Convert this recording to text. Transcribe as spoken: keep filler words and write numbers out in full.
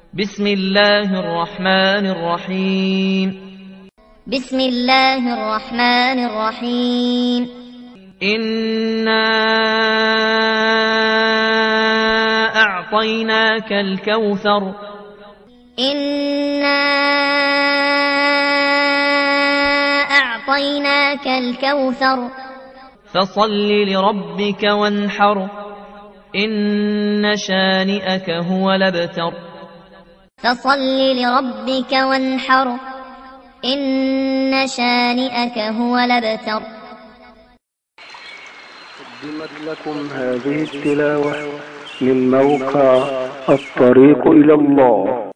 بسم الله الرحمن الرحيم بسم الله الرحمن الرحيم إنا أعطيناك الكوثر إنا أعطيناك الكوثر فصل لربك وانحر إن شانئك هو الأبتر فصل لربك وانحر إن شانئك هو الأبتر. قدمت لكم هذه التلاوة من موقع الطريق إلى الله.